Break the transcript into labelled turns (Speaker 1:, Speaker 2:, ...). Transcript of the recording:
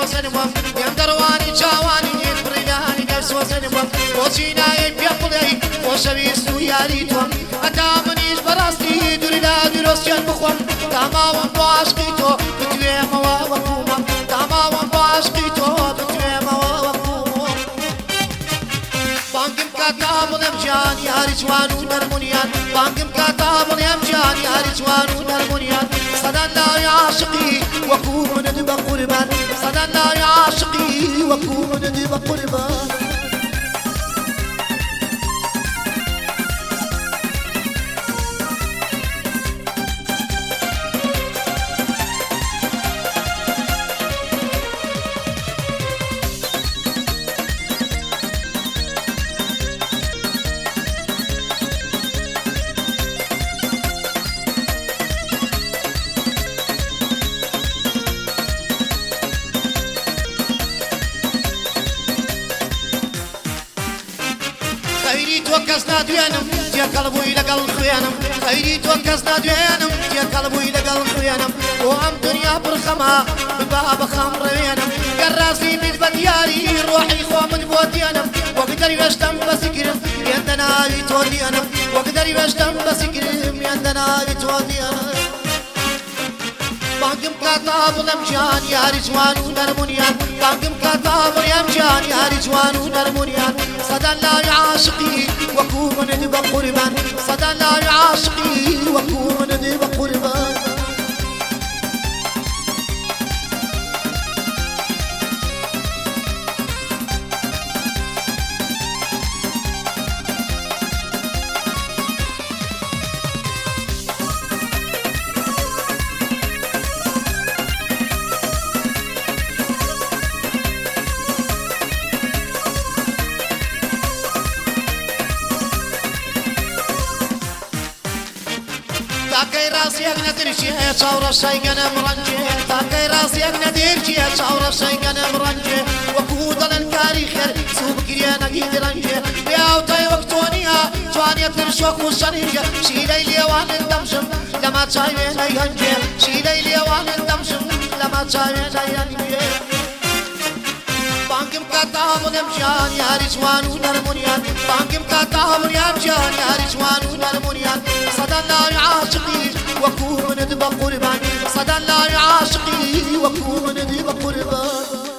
Speaker 1: سوسنبم يم درواني جواني بريلاني قرس وسنبم وسينا يبيقلي وشبيس وياريتهم أتامنيش براستي دريلا دروسيان بخوم تمام بعشقيتو بتويم ووقومم تمام بعشقيتو بتويم ووقومم بانكم كتاب الامجان يا رجوان ونرمونيان بانكم كتاب الامجان يا رجوان ونرمونيان صدى الله يا عاشقي وكون ندب قربان صدى الله يا عاشقي وكون ندب قربان خيري توكسنا دوينم يا قلبي لقل خيانم خيري توكسنا دوينم يا قلبي لقل خيانم وام دنيا برخما بباب خمر وينم قراسي من بدياري روحي خو من بوديانم وقدر يشتم بسكرم يندنا يتوديانم وقدر يشتم بسكرم يندنا يتوديانم بانكم كتاب الامجان يا رجوان ونرمونيان بانكم كتاب الامجان يا رجوان ونرمونيان صدى الله يا عاشقي وكون ندب قربان صدى الله يا عاشقي وكون ندب قربان تاكي راسي اغنى درجي شاور الشيقن مرنجي تاكي راسي اغنى درجي شاور الشيقن مرنجي وكود الانكاري خير سوب كريانا قيد رنجي بياوتاي وقتونيها جوانية الشوك والشنيجة شيلي ليوان الدمشم لما تشايوين اي هنجي شيلي ليوان الدمشم لما تشايوين اي هنجي بانكم كتاب الامجان يا رجوان ونرمونيان بانكم كتاب الامجان يا رجوان ونرمونيان صدى الله يا عاشقي وكون ندب قربان صدى الله يا عاشقي وكون ندب قربان